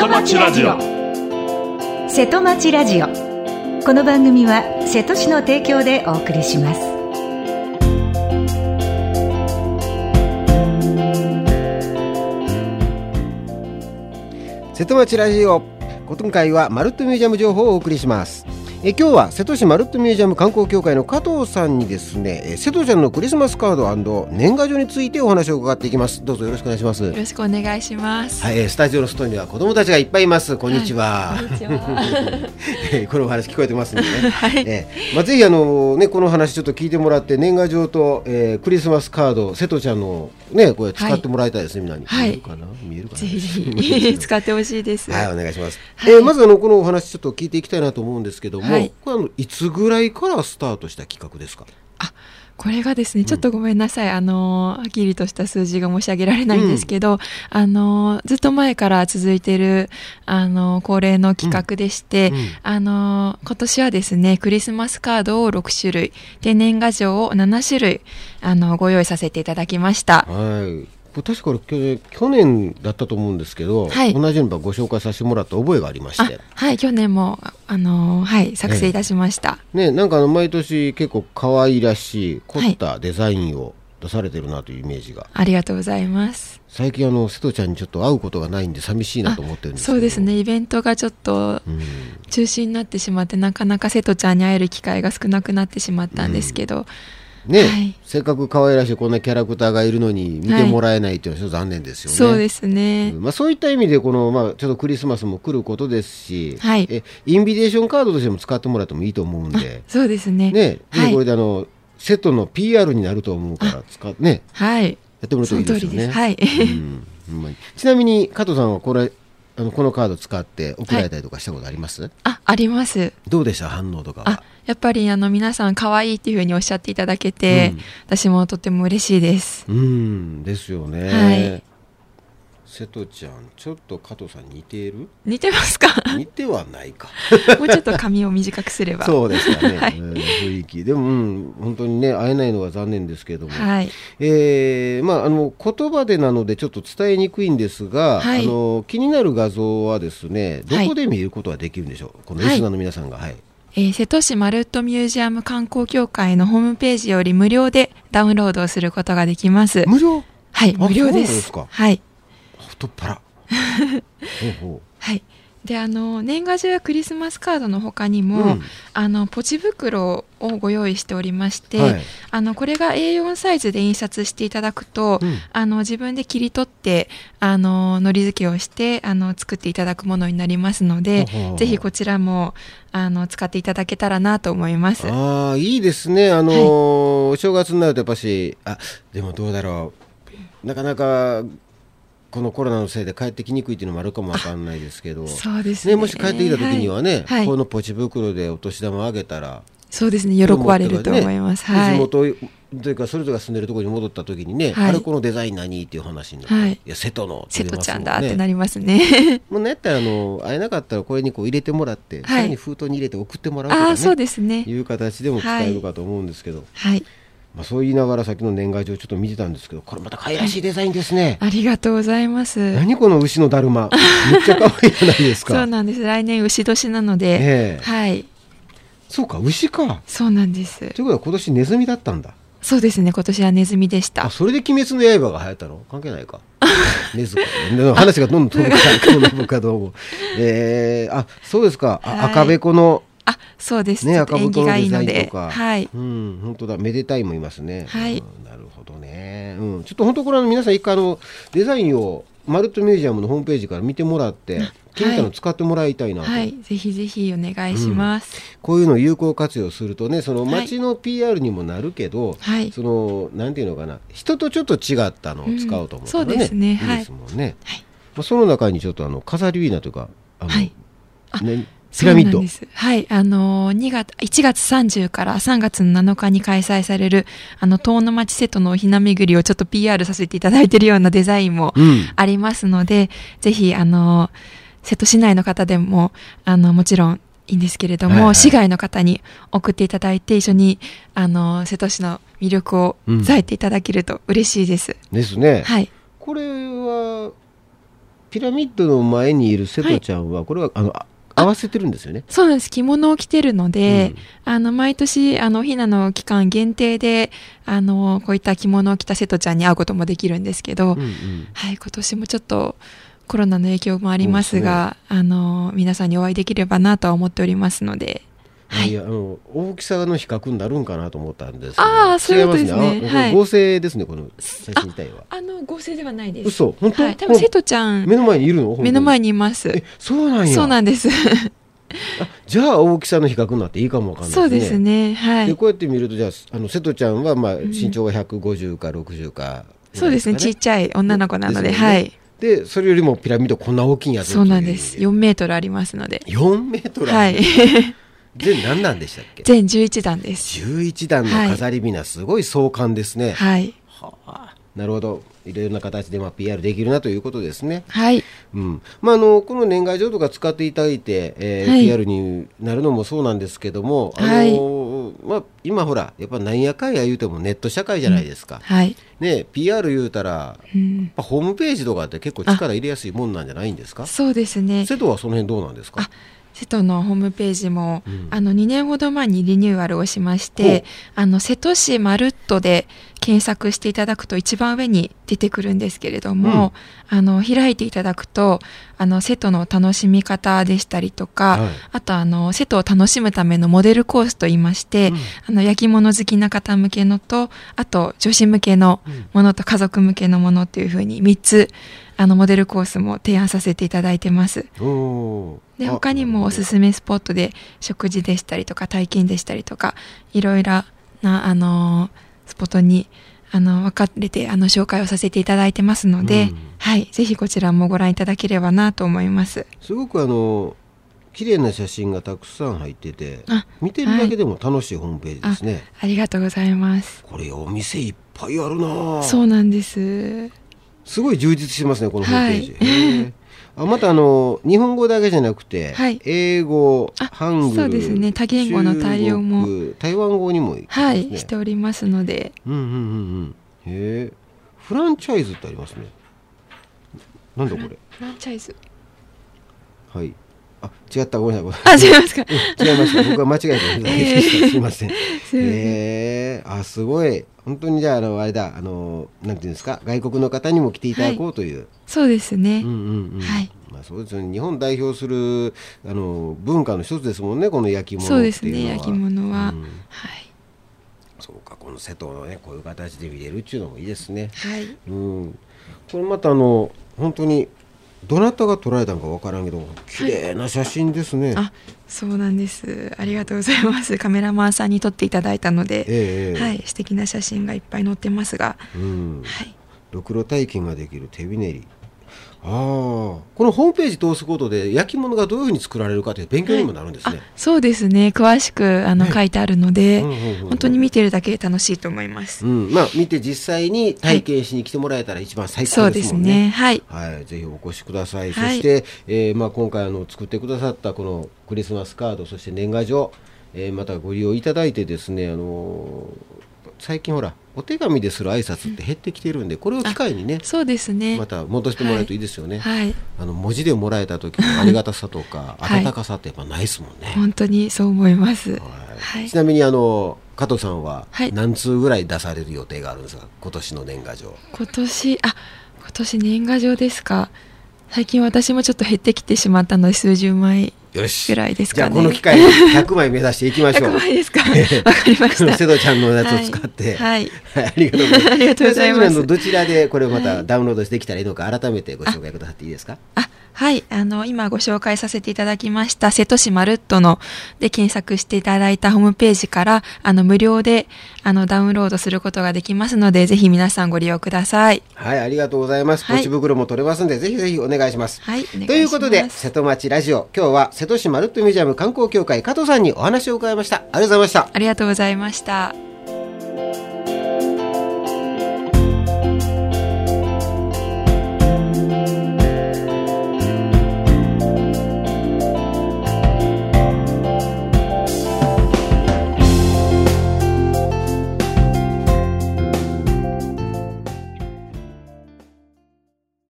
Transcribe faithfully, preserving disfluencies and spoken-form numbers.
戸町ラジオ。 瀬戸町ラジオ。この番組は瀬戸市の提供でお送りします。 瀬戸町ラジオ。今回はまるっとミュージアム情報をお送りします。え今日は瀬戸市まるっとミュージアム観光協会の加藤さんにですね、え瀬戸ちゃんのクリスマスカード&年賀状についてお話を伺っていきます。どうぞよろしくお願いします。 よろしくお願いします。 はい、スタジオの外には子どもたちがいっぱいいます。こんにちは。 はい、こんにちは。 このお話聞こえてますんでね。 はい。 えまあ、ぜひあの、ね、この話ちょっと聞いてもらって年賀状と、えー、クリスマスカード瀬戸ちゃんの、ね、これ使ってもらいたいですね、はい、みんなに。 はい、 見えるかな見えるかな。 ぜひぜひ使ってほしいです。 はい、お願いします。 はい、 えー、まずあのこのお話ちょっと聞いていきたいなと思うんですけども、 はい、 これあのいつぐらいからスタートした企画ですか？ あ、これがですね、ちょっとごめんなさい、うん、あのはっきりとした数字が申し上げられないんですけど、うん、あのずっと前から続いているあの恒例の企画でして、うんうん、あの今年はですねクリスマスカードをろくしゅるいで年賀状をななしゅるいあのご用意させていただきました。 はい、確か去年だったと思うんですけど、はい、同じようにご紹介させてもらった覚えがありまして、 はい、去年もあの、はい、作成いたしました、 ねね、なんかあの毎年結構可愛らしい凝ったデザインを出されてるなというイメージが、はい、 ありがとうございます。 最近あの瀬戸ちゃんにちょっと会うことがないんで寂しいなと思ってるんですけど。 そうですね、イベントがちょっと中止になってしまって、うん、なかなか瀬戸ちゃんに会える機会が少なくなってしまったんですけど、うんね、はい、 せっかく可愛らしいこんなキャラクターがいるのに見てもらえないというのはちょっと残念ですよね。 そうですね、 うんまあ、そういった意味でこの、まあ、ちょっとクリスマスも来ることですし、 はい、 えインビテーションカードとしても使ってもらってもいいと思うんで。 そうですね、 ね、はい、これであのセットの ピーアール になると思うから使っ、ねはい、 やってもらうといいですよね。 はいうん、ちなみに加藤さんはこれあのこのカード使って送られたりとかしたことあります？はい、 あ、あります。どうでした反応とかは？ あ、やっぱりあの皆さん可愛いっていうふうにおっしゃっていただけて、うん、私もとても嬉しいです。 うんですよね。はい、瀬戸ちゃんちょっと加藤さん似ている？似てますか？ 似てはないか。 もうちょっと髪を短くすれば。 そうですかね、はい、えー、雰囲気でも、うん、本当にね会えないのが残念ですけれども、 はい、 えーまあ、あの言葉でなのでちょっと伝えにくいんですが、はい、あの気になる画像はですねどこで見ることができるんでしょう、はい、このリスナーの皆さんが、はい、 えー、瀬戸市まるっとミュージアム観光協会のホームページより無料でダウンロードをすることができます。 無料？ はい、無料です。 そうですか。 はい、 太っ腹。ほうほう。 はい。で、あの年賀状やクリスマスカードの他にも、うん、あのポチ袋をご用意しておりまして、はい、あのこれが エーよん サイズで印刷していただくと、うん、あの自分で切り取ってあの糊付けをしてあの作っていただくものになりますので、ぜひこちらもあの使っていただけたらなと思います。 ああ、いいですね。あのーはい、お正月になるとやっぱし、あ、でもどうだろう、なかなかこのコロナのせいで帰ってきにくいっていうのもあるかもわかんないですけど、 そうですね、 ね、もし帰ってきた時にはね、 はい、 このポチ袋でお年玉をあげたら、 そうですね、喜ばれると思います。はい、 地元というかそれぞれが住んでるところに戻った時にね、はい、あれこのデザイン何っていう話になって、はい、いや瀬戸の瀬戸ちゃんだってなりますね。 もうね、やったらあの会えなかったらこれにこう入れてもらって、はい、さらに封筒に入れて送ってもらうとかね、 あ、そうですね、 いう形でも使えるかと思うんですけど、 はい、 まあ、そう言いながらさっきの年賀状ちょっと見てたんですけど、これまた可愛らしいデザインですね。 はい、ありがとうございます。 何この牛のだるま、めっちゃ可愛いじゃないですか。 そうなんです、来年牛年なので、 えー、 はい、 そうか、牛か。 そうなんです。ということは今年ネズミだったんだ。 そうですね、今年はネズミでした。 あ、それで鬼滅の刃が流行ったの？関係ないか。ネズミ話がどんどん飛ぶからかどうも、えー、あ、そうですか、はい、赤べこの、 あ、そうですね、赤べこのデザインとか、 はい、 うん、本当だ、めでたいもいますね。 はい、 うん、なるほどね、うん、ちょっと本当これは皆さん一回あのデザインをまるっとミュージアムのホームページから見てもらって、気に入ったの使ってもらいたいなと、 はい、ぜひぜひお願いします、 うん、こういうのを有効活用するとね、その街の ピーアール にもなるけど、はい、そのなんていうのかな、人とちょっと違ったのを使おうと思ったらね、うん、そうですね、いいですもんね、はい、まあ、その中にちょっとあの飾りウィーナというか、あの、はい、ね、ピラミッド、 はい、あのにがついちがつさんじゅうからさんがつのなのかに開催されるあの遠野町瀬戸のおひな巡りをちょっと ピーアール させていただいているようなデザインもありますので、うん、ぜひあの瀬戸市内の方でもあのもちろんいいんですけれども、はいはい、市外の方に送っていただいて一緒にあの瀬戸市の魅力を伝えていただけると嬉しいです、 うん、ですね、 はい、 これはピラミッドの前にいる瀬戸ちゃんは、はい、これはあの合わせてるんですよね。 そうなんです。着物を着てるので、うん、あの毎年あのおひなの期間限定であのこういった着物を着た瀬戸ちゃんに会うこともできるんですけど、うんうん、はい、今年もちょっとコロナの影響もありますが、すね、あの皆さんにお会いできればなとは思っておりますので。 はい、いやあの大きさの比較になるんかなと思ったんですけど、 ああ、そういうことですね。 はい、合成ですね、この写真自体は。 あ、あの合成ではないです。 嘘、本当？はい、 多分瀬戸ちゃん目の前にいるの？ 目の前にいます。 え、そうなんや。 そうなんです。 あ、じゃあ大きさの比較になっていいかもわかんないですね。 そうですね。はい。 でこうやって見ると、じゃああの瀬戸ちゃんはまあ身長はひゃくごじゅうかろくじゅうか、ね、 そうですね。ちっちゃい女の子なので、で、ね、はい。 でそれよりもピラミッドこんな大きいんやつ。 そうなんです。よんメートルありますので。 よんメートル。 はい。 全何段でしたっけ？ 全じゅういちだんです。 じゅういちだんの飾り雛、はい、すごい壮観ですね。 はい。 はあ、なるほど。いろいろな形でまあ ピーアール できるなということですね。 はい。 うん。まああのこの年賀状とか使っていただいて、えーはい、ピーアール になるのもそうなんですけども、あのーはい、まあ今ほらやっぱなんやかんや言うてもネット社会じゃないですか。うん、はい。ね、ピーアール 言うたら、うん、やっぱホームページとかって結構力入れやすいもんなんじゃないんですか？ そうですね。 瀬戸はその辺どうなんですか？あ、 瀬戸のホームページも、うん、あのにねんほど前にリニューアルをしまして、あの瀬戸市まるっとで検索していただくと一番上に出てくるんですけれども、うん、あの開いていただくとあの瀬戸の楽しみ方でしたりとか、はい、あとあの瀬戸を楽しむためのモデルコースといいまして、うん、あの焼き物好きな方向けのと、あと女子向けのものと家族向けのものっていうふうにみっつあのモデルコースも提案させていただいてます。で他にもおすすめスポットで食事でしたりとか体験でしたりとかいろいろなあのスポットにあの分かれてあの紹介をさせていただいてますので、うん、はい、ぜひこちらもご覧いただければなと思います。 すごくあの綺麗な写真がたくさん入ってて見てるだけでも楽しいホームページですね。はい、 あ、ありがとうございます。 これお店いっぱいあるな。 そうなんです。 すごい充実してますねこのホームページ。はい、あ、またあの日本語だけじゃなくて、はい、英語、ハングル、 そうですね、多言語の対応も台湾語にも、ね、 はい、しておりますので。 うんうんうんうん。へえ、フランチャイズってありますね。なんだこれ？ フランチャイズ。 はい。あ、違った、ごめんなさい。 あ、違いますか。 うん、違いました。僕は間違えた。えー、すみません。えー、あ、すごい。本当にじゃあ、あのあれだ、あのなんていうんですか、外国の方にも来ていただこうという。はい、 そうですね。 うんうんうん。はい。まあそうですね。日本代表するあの文化の一つですもんね。この焼き物っていうのは。そうですね。 焼き物は、うん、はい。 そうか、この瀬戸のねこういう形で見れるっていうのもいいですね。 はい。 うん。これまたあの本当に。どなたが撮られたのか分からんけど綺麗な写真ですね。はい、 あ、そうなんです。ありがとうございます。カメラマンさんに撮っていただいたので、えーはい、素敵な写真がいっぱい載ってますが、うん、はい、 ろくろ体験ができる手びねり。あ、このホームページ通すことで焼き物がどういうふうに作られるかという勉強にもなるんですね。はい、 そうですね、詳しくあの、ね、書いてあるので、うんうんうんうん、本当に見てるだけで楽しいと思います。 うん、まあ、見て実際に体験しに来てもらえたら一番最高ですもんね。 そうですね、はい、 はい、ぜひお越しください。はい、そして、えーまあ、今回あの作ってくださったこのクリスマスカード、そして年賀状、えー、またご利用いただいてですね、あのー最近ほらお手紙でする挨拶って減ってきてるんで、うん、これを機会にね、 そうですね、 また戻してもらえるといいですよね。 はい、 あの文字でもらえた時のありがたさとか温かさってやっぱないですもんね。 本当にそう思います。はいはい、ちなみにあの加藤さんは何通ぐらい出される予定があるんですか、今年の年賀状。 今年あ今年年賀状ですか。最近私もちょっと減ってきてしまったので数十枚ぐらいですかね。 じゃあこの機会にひゃくまい目指していきましょう。 ひゃくまいですか。わかりました。 瀬戸ちゃんのやつを使って、 はい、 はい、ありがとうございます。 ありがとうございます。 どちらでこれをまたダウンロードしてきたらいいのか改めてご紹介くださっていいですか。 あはい、あの今ご紹介させていただきました瀬戸市まるっとので検索していただいたホームページからあの無料であのダウンロードすることができますので、ぜひ皆さんご利用ください。 はい、ありがとうございます。ポチ袋も取れますので、はい、ぜひぜひお願いします。 はい、お願いします。 ということで瀬戸町ラジオ、今日は瀬戸市まるっとミュージアム観光協会加藤さんにお話を伺いました。ありがとうございました。 ありがとうございました。